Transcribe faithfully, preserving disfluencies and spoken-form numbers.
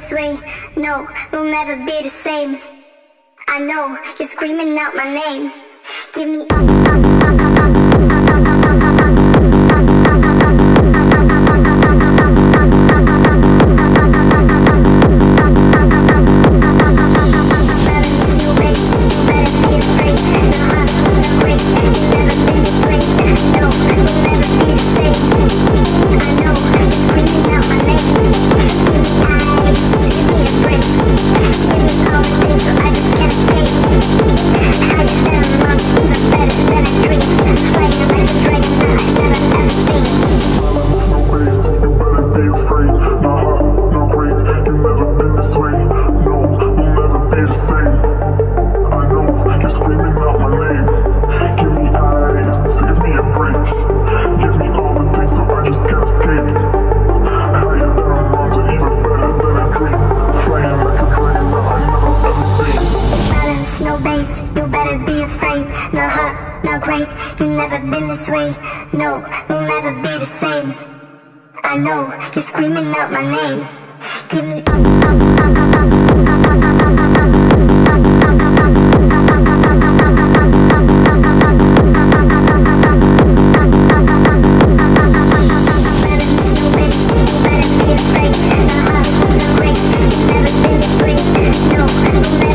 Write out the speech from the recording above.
this way. No, we'll never be the same. I know you're screaming out my name. Give me up, up, up, up, up, up, up, up, up, up, up. You better be afraid. Not hot, not great. You've never been this way. No, we'll never be the same. I know you're screaming out my name. Give me up, up, up, up, up, up, up, up, up, up, up. Better be afraid. Not hot, not great. You've never been this way. No, we'll never